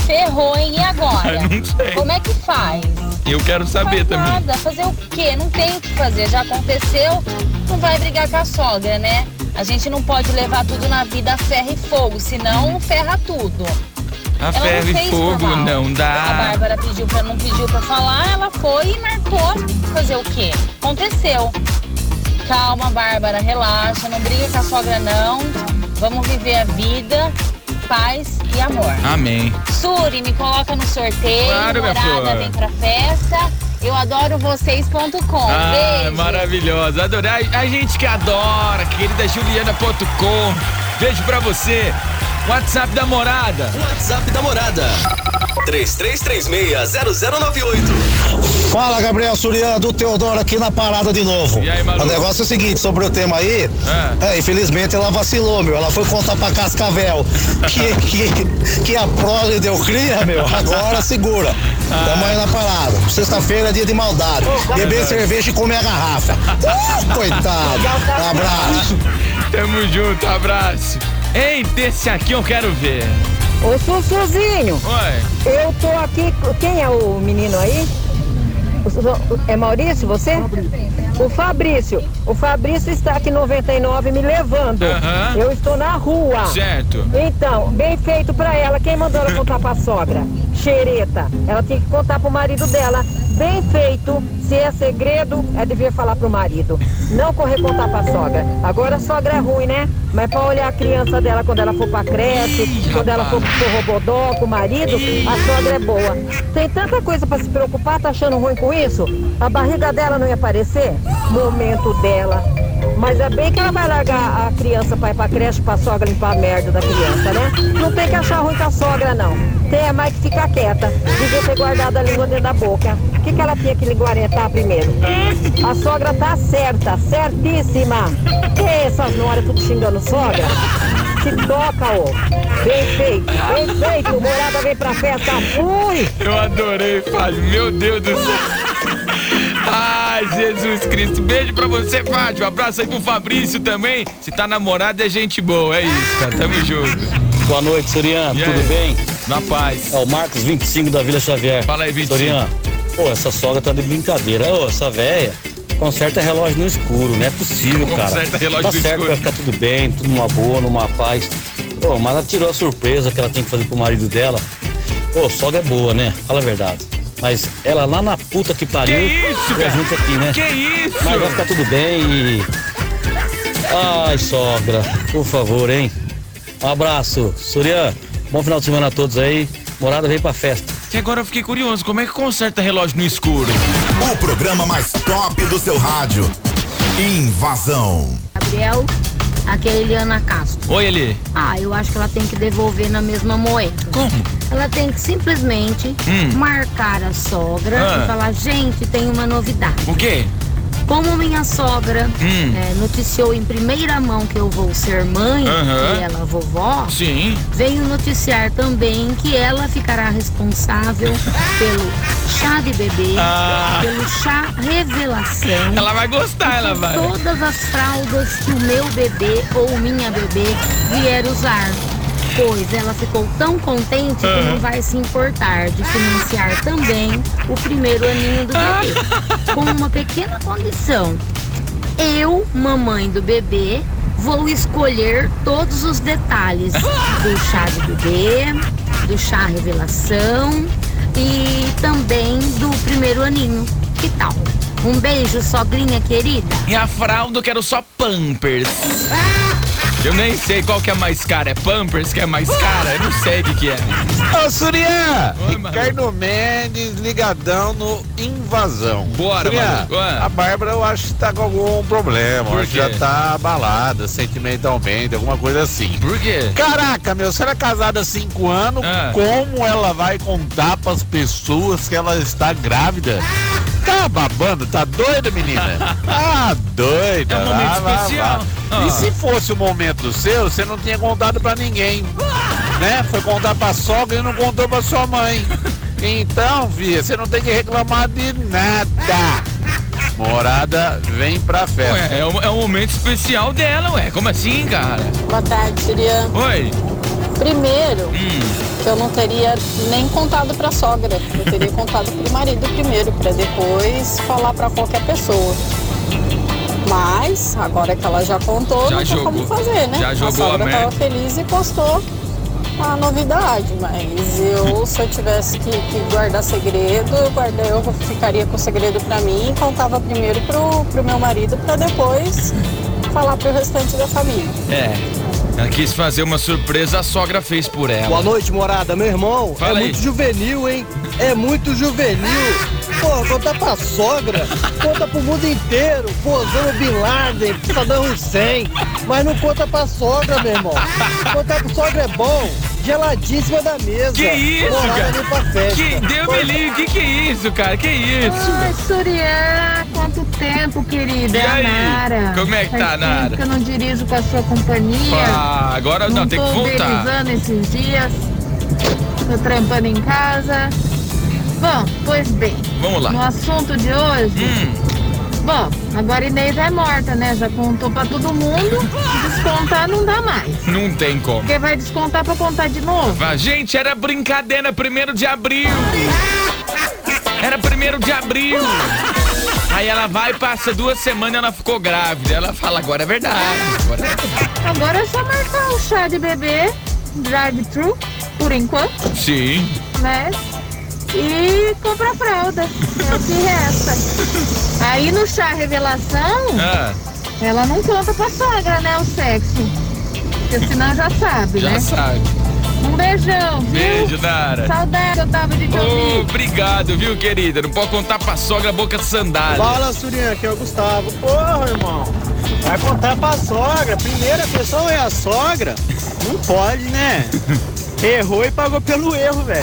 [SPEAKER 26] Ferrou, hein? E agora?
[SPEAKER 5] Não sei.
[SPEAKER 26] Como é que faz?
[SPEAKER 5] Eu quero saber
[SPEAKER 26] Faz
[SPEAKER 5] também.
[SPEAKER 26] nada. Fazer o quê? Não tem o que fazer. Já aconteceu, não vai brigar com a sogra, né? A gente não pode levar tudo na vida a ferro e fogo, senão ferra tudo.
[SPEAKER 5] A
[SPEAKER 26] Ela
[SPEAKER 5] ferro
[SPEAKER 26] não
[SPEAKER 5] e
[SPEAKER 26] fez
[SPEAKER 5] fogo
[SPEAKER 26] por mal.
[SPEAKER 5] não
[SPEAKER 26] A
[SPEAKER 5] dá.
[SPEAKER 26] Bárbara não pediu pra falar, ela foi e marcou. Fazer o quê? Aconteceu. Calma, Bárbara, relaxa, não briga com a sogra não. Vamos viver a vida, paz e amor.
[SPEAKER 5] Amém.
[SPEAKER 26] Suri, me coloca no sorteio.
[SPEAKER 5] Claro, minha flor.
[SPEAKER 26] Morada vem pra festa. Eu adoro vocês.com.
[SPEAKER 5] Ah,
[SPEAKER 26] Beijo.
[SPEAKER 5] maravilhosa. Adorei. A gente que adora, querida Juliana.com. Beijo pra você. WhatsApp da Morada.
[SPEAKER 1] WhatsApp da Morada. 3336-0098.
[SPEAKER 2] Fala, Gabriel Suriano, do Teodoro aqui na parada de novo.
[SPEAKER 5] E aí, Malu?
[SPEAKER 2] O negócio é o seguinte, sobre o tema aí, infelizmente ela vacilou, meu. Ela foi contar pra Cascavel que a prole deu cria, meu. Agora segura. Tamo aí na parada. Sexta-feira é dia de maldade. Beber cerveja e comer a garrafa. Coitado. Abraço.
[SPEAKER 5] Tamo junto, abraço. Ei, desse aqui eu quero ver.
[SPEAKER 4] Ô, Sussuzinho.
[SPEAKER 5] Oi.
[SPEAKER 4] Eu tô aqui. Quem é o menino aí? É Maurício, você? O Fabrício. O Fabrício está aqui 99 me levando. Eu estou na rua.
[SPEAKER 5] Certo.
[SPEAKER 4] Então, bem feito pra ela. Quem mandou ela contar pra sogra? Xereta. Ela tinha que contar pro marido dela. Bem feito. Se é segredo, ela devia falar pro marido. Não correr contar pra sogra. Agora a sogra é ruim, né? Mas pra olhar a criança dela quando ela for pra creche, quando ela for pro robodó com o marido, a sogra é boa. Tem tanta coisa pra se preocupar, tá achando ruim com isso? A barriga dela não ia aparecer? Momento dela. Mas é bem que ela vai largar a criança pra ir pra creche pra sogra limpar a merda da criança, né? Não tem que achar ruim com a sogra, não. Tem mais que ficar quieta. Devia ter guardado a língua dentro da boca. O que ela tinha que linguarentar primeiro? A sogra tá certa, certíssima. Que essas noras tudo xingando sogra? Se toca, ô. Bem feito, bem feito. Morada vem pra festa, fui!
[SPEAKER 5] Eu adorei, Fábio. Meu Deus do céu. Ai, Jesus Cristo. Beijo pra você, Fábio. Abraço aí pro Fabrício também. Se tá namorado é gente boa, é isso, cara. Tamo junto.
[SPEAKER 6] Boa noite, Suriano. Tudo bem?
[SPEAKER 5] Na paz.
[SPEAKER 6] É o Marcos 25 da Vila Xavier.
[SPEAKER 5] Fala aí, 25.
[SPEAKER 6] Suriano, pô, essa sogra tá de brincadeira. Ô, essa véia conserta relógio no escuro, não é possível, cara.
[SPEAKER 5] Conserta relógio
[SPEAKER 6] tá
[SPEAKER 5] no
[SPEAKER 6] certo,
[SPEAKER 5] escuro.
[SPEAKER 6] vai ficar tudo bem, tudo numa boa, numa paz. Pô, mas ela tirou a surpresa que ela tem que fazer pro marido dela. Pô, sogra é boa, né? Fala a verdade. Mas ela lá na puta que pariu.
[SPEAKER 5] Que isso,
[SPEAKER 6] e a gente aqui, né?
[SPEAKER 5] Que isso?
[SPEAKER 6] Mas vai ficar tudo bem e... Ai, sogra, por favor, hein? Um abraço. Suriano, bom final de semana a todos aí. Morada vem pra festa.
[SPEAKER 5] Que agora eu fiquei curioso, como é que conserta relógio no escuro?
[SPEAKER 3] O programa mais top do seu rádio. Invasão.
[SPEAKER 26] Gabriel, aqui é a Eliana Castro.
[SPEAKER 5] Oi, Eli.
[SPEAKER 26] Eu acho que ela tem que devolver na mesma moeda.
[SPEAKER 5] Como?
[SPEAKER 26] Ela tem que simplesmente marcar a sogra e falar, gente, tem uma novidade.
[SPEAKER 5] O quê?
[SPEAKER 26] Como minha sogra noticiou em primeira mão que eu vou ser mãe e ela vovó,
[SPEAKER 5] sim,
[SPEAKER 26] veio noticiar também que ela ficará responsável pelo chá de bebê, pelo chá revelação.
[SPEAKER 5] Ela vai gostar, ela vai.
[SPEAKER 26] Todas as fraldas que o meu bebê ou minha bebê vier usar. Pois ela ficou tão contente que não vai se importar de financiar também o primeiro aninho do bebê. Com uma pequena condição. Eu, mamãe do bebê, vou escolher todos os detalhes do chá de bebê, do chá revelação e também do primeiro aninho. Que tal? Um beijo, sogrinha querida.
[SPEAKER 5] E a fralda eu quero só Pampers. Eu nem sei qual que é mais cara. É Pampers que é mais cara? Eu não sei o que é.
[SPEAKER 8] Ô, Surian! Ricardo Mendes, ligadão no Invasão.
[SPEAKER 5] Bora,
[SPEAKER 8] Surian,
[SPEAKER 5] mano.
[SPEAKER 8] a Bárbara eu acho que tá com algum problema.
[SPEAKER 5] Por
[SPEAKER 8] Acho que
[SPEAKER 5] quê?
[SPEAKER 8] já tá abalada sentimentalmente, alguma coisa assim.
[SPEAKER 5] Por quê?
[SPEAKER 8] Caraca, meu, se ela é casada há 5 anos, como ela vai contar pras pessoas que ela está grávida? Tá babando? Tá doida, menina? Ah, doida.
[SPEAKER 5] É um momento especial.
[SPEAKER 8] E se fosse o momento seu, você não tinha contado pra ninguém, né? Foi contar pra sogra e não contou pra sua mãe. Então, filha, você não tem que reclamar de nada. Morada vem pra festa.
[SPEAKER 5] Ué, é um momento especial dela, ué. Como assim, cara?
[SPEAKER 9] Boa tarde, Surian.
[SPEAKER 5] Oi.
[SPEAKER 9] Primeiro, que eu não teria nem contado pra sogra. Eu teria contado pro marido primeiro, pra depois falar pra qualquer pessoa. Mas, agora que ela já contou, não tem como fazer, né?
[SPEAKER 5] Já jogou
[SPEAKER 9] a sogra
[SPEAKER 5] a
[SPEAKER 9] tava feliz e postou a novidade. Mas se eu tivesse que guardar segredo, eu ficaria com o segredo pra mim e contava primeiro pro meu marido pra depois falar pro restante da família.
[SPEAKER 5] Ela quis fazer uma surpresa, a sogra fez por ela.
[SPEAKER 10] Boa noite, morada. Meu irmão,
[SPEAKER 5] Fala aí.
[SPEAKER 10] muito juvenil, hein? É muito juvenil. Pô, conta pra sogra, conta pro mundo inteiro. Pô, Osama Bin Laden, Saddam Hussein. Mas não conta pra sogra, meu irmão. Contar pra sogra é bom. Geladíssima da mesa.
[SPEAKER 5] Que isso,
[SPEAKER 10] morada vem pra festa.
[SPEAKER 5] Que Deus me livre, que é isso, cara? Que isso?
[SPEAKER 20] Ai, Surian, quanto tempo, querida.
[SPEAKER 5] E aí?
[SPEAKER 20] Nara.
[SPEAKER 5] Como é que tá,
[SPEAKER 20] Faz tempo
[SPEAKER 5] Nara?
[SPEAKER 20] que eu não dirijo com a sua companhia.
[SPEAKER 5] Agora não, tem que voltar.
[SPEAKER 20] Tô uberizando esses dias. Tô trampando em casa. Bom, pois bem.
[SPEAKER 5] Vamos lá.
[SPEAKER 20] No assunto de hoje. Bom, agora Inês é morta, né? Já contou pra todo mundo. Descontar não dá mais.
[SPEAKER 5] Não tem como.
[SPEAKER 20] Porque vai descontar pra contar de novo?
[SPEAKER 5] Gente, era brincadeira, 1º de abril. Era 1º de abril. Aí ela vai, passa 2 semanas e ela ficou grávida. Ela fala, agora é verdade.
[SPEAKER 20] Agora é só marcar o chá de bebê, drive-thru, por enquanto,
[SPEAKER 5] Sim.
[SPEAKER 20] né? E comprar fralda, é o que resta. Aí no chá revelação, ela não conta pra sogra, né, o sexo. Porque senão já sabe, né?
[SPEAKER 5] Já sabe.
[SPEAKER 20] Um beijão, viu?
[SPEAKER 5] Beijo, Nara.
[SPEAKER 20] Saudade, eu tava de te ouvir.
[SPEAKER 5] Obrigado, viu, querida? Não pode contar pra sogra boca de sandália.
[SPEAKER 10] Fala, Surian, aqui é o Gustavo. Porra, irmão. Vai contar pra sogra. Primeira pessoa é a sogra. Não pode, né? Errou e pagou pelo erro, velho.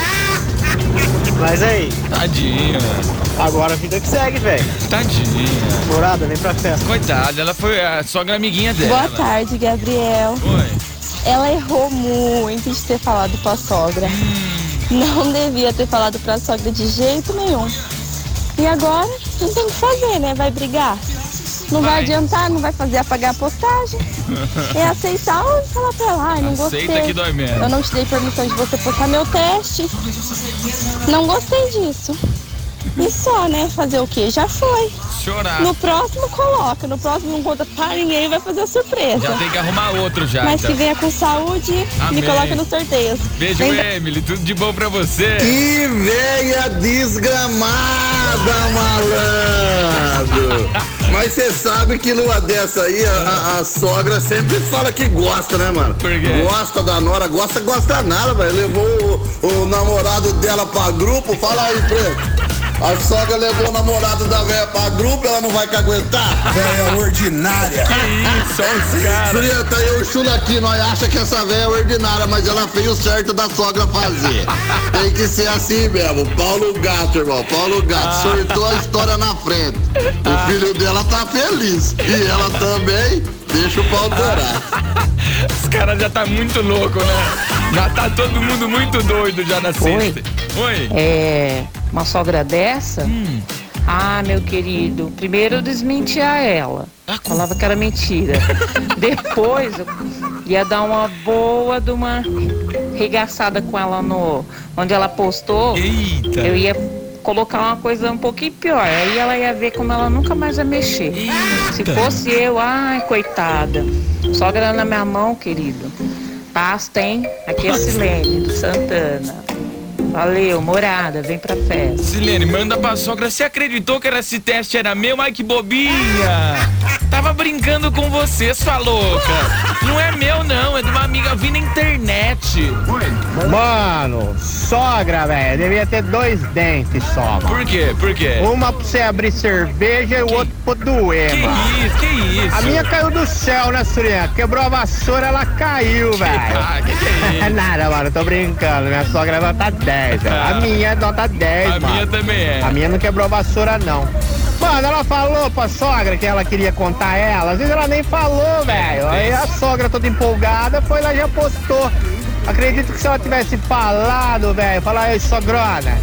[SPEAKER 10] Mas aí.
[SPEAKER 5] Tadinha.
[SPEAKER 10] Agora a vida que segue, velho.
[SPEAKER 5] Tadinha.
[SPEAKER 10] Morada, vem pra festa.
[SPEAKER 5] Coitada, ela foi a sogra amiguinha dela.
[SPEAKER 11] Boa tarde, Gabriel.
[SPEAKER 5] Oi.
[SPEAKER 11] Ela errou muito de ter falado pra sogra. Não devia ter falado pra sogra de jeito nenhum. E agora, não tem o que fazer, né? Vai brigar. Não vai adiantar, não vai fazer apagar a postagem. É aceitar ou falar pra ela, ai, não gostei.
[SPEAKER 5] Aceita que dói menos.
[SPEAKER 11] Eu não te dei permissão de você postar meu teste. Não gostei disso. E só, né? Fazer o quê? Já foi.
[SPEAKER 5] Chorar.
[SPEAKER 11] No próximo coloca, no próximo não conta pra ninguém, vai fazer a surpresa.
[SPEAKER 5] Já tem que arrumar outro já.
[SPEAKER 11] Mas
[SPEAKER 5] então.
[SPEAKER 11] que venha com saúde,
[SPEAKER 5] Amém.
[SPEAKER 11] me coloca nos sorteios.
[SPEAKER 5] Beijo, Emily. Tudo de bom pra você.
[SPEAKER 3] Que véia desgramada, malandro. Mas você sabe que numa dessa aí, a sogra sempre fala que gosta, né, mano?
[SPEAKER 5] Por quê?
[SPEAKER 3] Gosta da nora, gosta nada, velho. Levou o namorado dela pra grupo, fala aí, Preto. A sogra levou o namorado da véia pra grupo, ela não vai que aguentar. Véia ordinária.
[SPEAKER 5] Que isso, olha os caras.
[SPEAKER 3] Preta, eu chulo aqui, nós acha que essa véia é ordinária, mas ela fez o certo da sogra fazer. Tem que ser assim mesmo. Paulo Gato, irmão. Paulo Gato sortou a história na frente. O filho dela tá feliz. E ela também. Deixa o pau dourar.
[SPEAKER 5] Os caras já tá muito louco, né? Já tá todo mundo muito doido já na sexta. Oi.
[SPEAKER 12] Uma sogra dessa? Ah, meu querido, primeiro eu desmentia ela. Falava que era mentira. Depois eu ia dar uma boa de uma regaçada com ela onde ela postou.
[SPEAKER 5] Eita.
[SPEAKER 12] Eu ia colocar uma coisa um pouquinho pior. Aí ela ia ver como ela nunca mais ia mexer.
[SPEAKER 5] Eita.
[SPEAKER 12] Se fosse eu, ai, coitada. Sogra na minha mão, querido. Pasta, hein? Aqui é Silene, do Santana. Valeu, morada, vem pra festa.
[SPEAKER 5] Silene, manda pra sogra. Você acreditou que esse teste era meu? Ai, que bobinha. Tava brincando com você, sua louca. Não é meu, não. É de uma amiga, eu vi na internet.
[SPEAKER 10] Mano, sogra, velho, devia ter 2 dentes só, mano.
[SPEAKER 5] Por quê? Por quê?
[SPEAKER 10] Uma pra você abrir cerveja e o outro pra doer,
[SPEAKER 5] Que
[SPEAKER 10] mano.
[SPEAKER 5] isso, que isso?
[SPEAKER 10] A minha caiu do céu, né, Surian? Quebrou a vassoura, ela caiu, velho.
[SPEAKER 5] Que é isso?
[SPEAKER 10] Nada, mano, tô brincando. Minha sogra é nota 10, velho. A minha é nota 10,
[SPEAKER 5] A
[SPEAKER 10] mano.
[SPEAKER 5] minha também é.
[SPEAKER 10] A minha não quebrou a vassoura, não. Mano, ela falou pra sogra que ela queria contar ela. Às vezes ela nem falou, velho. Aí a sogra toda empolgada foi lá e já postou. Acredito que se ela tivesse falado, velho, falar, aí, sogrona,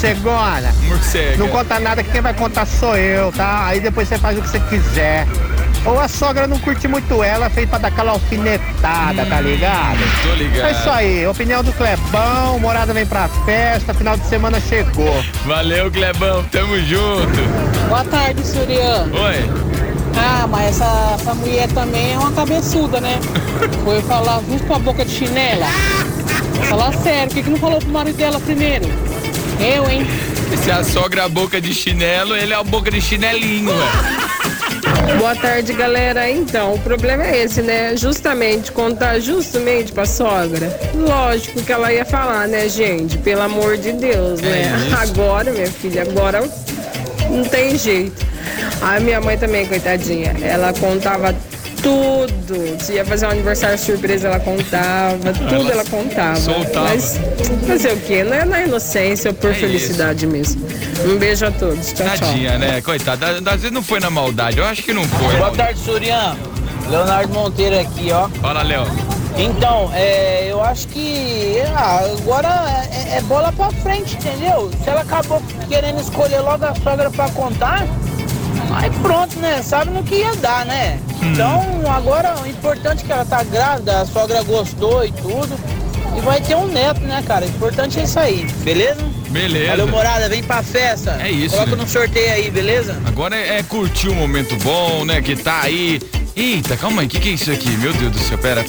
[SPEAKER 10] morcegona.
[SPEAKER 5] Morcega.
[SPEAKER 10] Não conta nada, que quem vai contar sou eu, tá? Aí depois você faz o que você quiser.
[SPEAKER 7] ou a sogra não curte muito ela, fez pra dar aquela alfinetada, tá ligado?
[SPEAKER 5] Tô ligado.
[SPEAKER 7] É isso aí, opinião do Clebão, Morada vem pra festa, final de semana chegou.
[SPEAKER 5] Valeu, Clebão, tamo junto.
[SPEAKER 13] Boa tarde, Surian.
[SPEAKER 5] Oi.
[SPEAKER 13] Ah, mas essa mulher também é uma cabeçuda, né? Foi falar justo com a boca de chinela. Falar sério, por que não falou pro marido dela primeiro? Eu, hein?
[SPEAKER 5] Se a sogra é a boca de chinelo, ele é a boca de chinelinho, velho.
[SPEAKER 14] Boa tarde, galera. Então, o problema é esse, né? Justamente contar justamente pra sogra. Lógico que ela ia falar, né, gente? Pelo amor de Deus, né? Agora, minha filha, agora não tem jeito. A minha mãe também, coitadinha, ela contava tudo. Se ia fazer um aniversário surpresa, ela contava. Tudo ela contava.
[SPEAKER 5] Soltava.
[SPEAKER 14] Mas fazer o quê? Não é na inocência ou por felicidade mesmo. Um beijo a todos. Tchau, tchau.
[SPEAKER 5] Tadinha, né? Coitada. Às vezes não foi na maldade. Eu acho que não foi.
[SPEAKER 13] Boa tarde, Surian. Leonardo Monteiro aqui, ó.
[SPEAKER 5] Fala, Léo.
[SPEAKER 13] Então, eu acho que agora é bola pra frente, entendeu? Se ela acabou querendo escolher logo a sogra pra contar, aí pronto, né? Sabe no que ia dar, né? Então, agora o importante é que ela tá grávida, a sogra gostou e tudo. E vai ter um neto, né, cara? O importante é isso aí, beleza?
[SPEAKER 5] Beleza.
[SPEAKER 13] Valeu, Morada, vem pra festa.
[SPEAKER 5] É isso.
[SPEAKER 13] Coloca
[SPEAKER 5] né?
[SPEAKER 13] no sorteio aí, beleza?
[SPEAKER 5] Agora é curtir o momento bom, né? Que tá aí. Eita, calma aí, o que é isso aqui? Meu Deus do céu, pera.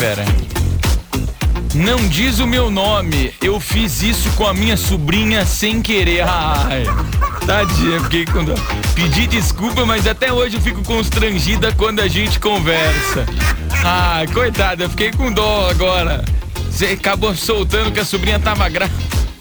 [SPEAKER 5] Não diz o meu nome, eu fiz isso com a minha sobrinha sem querer. Ai, tadinha, fiquei com dó. Pedi desculpa, mas até hoje eu fico constrangida quando a gente conversa. Ai, coitada, eu fiquei com dó agora. Você acabou soltando que a sobrinha tava grávida.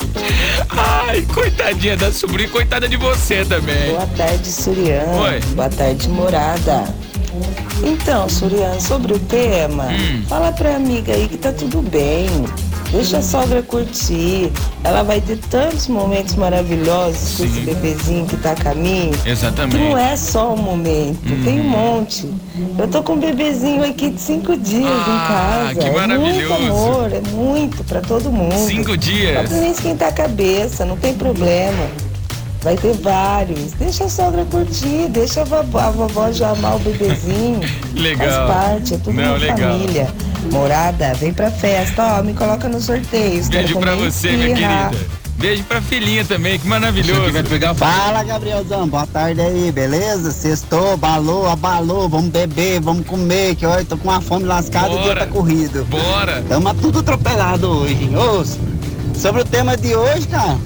[SPEAKER 5] Ai, coitadinha da sobrinha, coitada de você também.
[SPEAKER 17] Boa tarde, Surian.
[SPEAKER 5] Oi.
[SPEAKER 17] Boa tarde, Morada. Então, Surian, sobre o tema, fala pra amiga aí que tá tudo bem. Deixa a sogra curtir. Ela vai ter tantos momentos maravilhosos com esse bebezinho que tá a caminho.
[SPEAKER 5] Exatamente.
[SPEAKER 17] Que não é só um momento, tem um monte. Eu tô com um bebezinho aqui de 5 dias em casa.
[SPEAKER 5] Que maravilhoso.
[SPEAKER 17] É muito amor, é muito pra todo mundo.
[SPEAKER 5] 5 dias.
[SPEAKER 17] Não precisa nem esquentar a cabeça, não tem problema. Vai ter vários. Deixa a sogra curtir, deixa a vovó já amar o bebezinho.
[SPEAKER 5] Legal.
[SPEAKER 17] Faz parte, é tudo uma família. Morada, vem pra festa, ó, me coloca no sorteio.
[SPEAKER 5] Beijo pra você, minha querida. Beijo pra filhinha também, que maravilhoso.
[SPEAKER 18] Fala, Gabrielzão, boa tarde aí, beleza? Sextou, abalou, vamos beber, vamos comer, que olha, tô com uma fome lascada e o dia tá corrido.
[SPEAKER 5] Bora.
[SPEAKER 18] Tamo tudo atropelado hoje, hein? Sobre o tema de hoje, cara.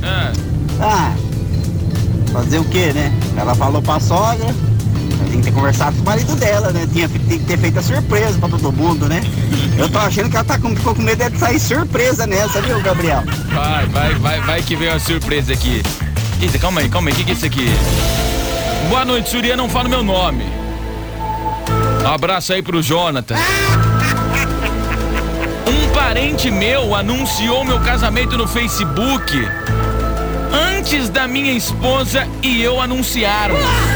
[SPEAKER 18] Fazer o quê, né? Ela falou pra sogra, tem que ter conversado com o marido dela, né? Tem que ter feito a surpresa pra todo mundo, né? Eu tô achando que ela ficou com medo de sair surpresa nessa, viu, Gabriel?
[SPEAKER 5] Vai que vem uma surpresa aqui. Eita, calma aí, o que é isso aqui? Boa noite, Surian, não fala meu nome. Um abraço aí pro Jonathan. Um parente meu anunciou meu casamento no Facebook antes da minha esposa e eu anunciaram.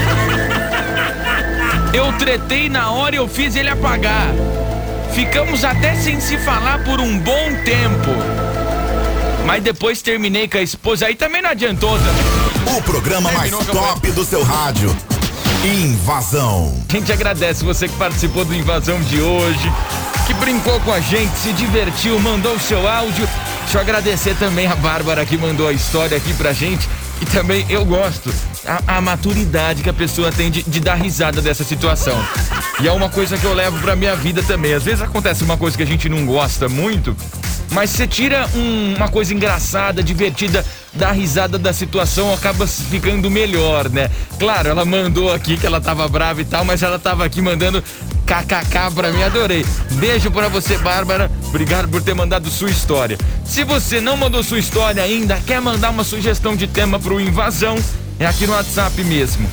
[SPEAKER 5] Eu tretei na hora e eu fiz ele apagar. Ficamos até sem se falar por um bom tempo. Mas depois terminei com a esposa, aí também não adiantou também.
[SPEAKER 19] O programa mais top do seu rádio. Invasão.
[SPEAKER 5] A gente agradece você que participou do Invasão de hoje, que brincou com a gente, se divertiu, mandou o seu áudio. Deixa eu agradecer também a Bárbara que mandou a história aqui pra gente. E também eu gosto a maturidade que a pessoa tem de dar risada dessa situação. E é uma coisa que eu levo pra minha vida também. Às vezes acontece uma coisa que a gente não gosta muito, mas você tira uma coisa engraçada, divertida, dá risada da situação, acaba ficando melhor, né? Claro, ela mandou aqui que ela tava brava e tal, mas ela tava aqui mandando kkk pra mim, adorei. Beijo pra você, Bárbara, obrigado por ter mandado sua história. Se você não mandou sua história ainda, quer mandar uma sugestão de tema pro Invasão, é aqui no WhatsApp mesmo,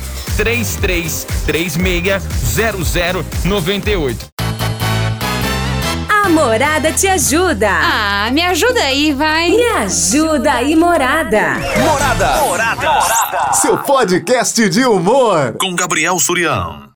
[SPEAKER 5] 33360098.
[SPEAKER 27] A Morada te ajuda.
[SPEAKER 28] Ah, me ajuda aí, vai.
[SPEAKER 27] Me ajuda aí, Morada.
[SPEAKER 19] Morada. Seu podcast de humor. Com Gabriel Surian.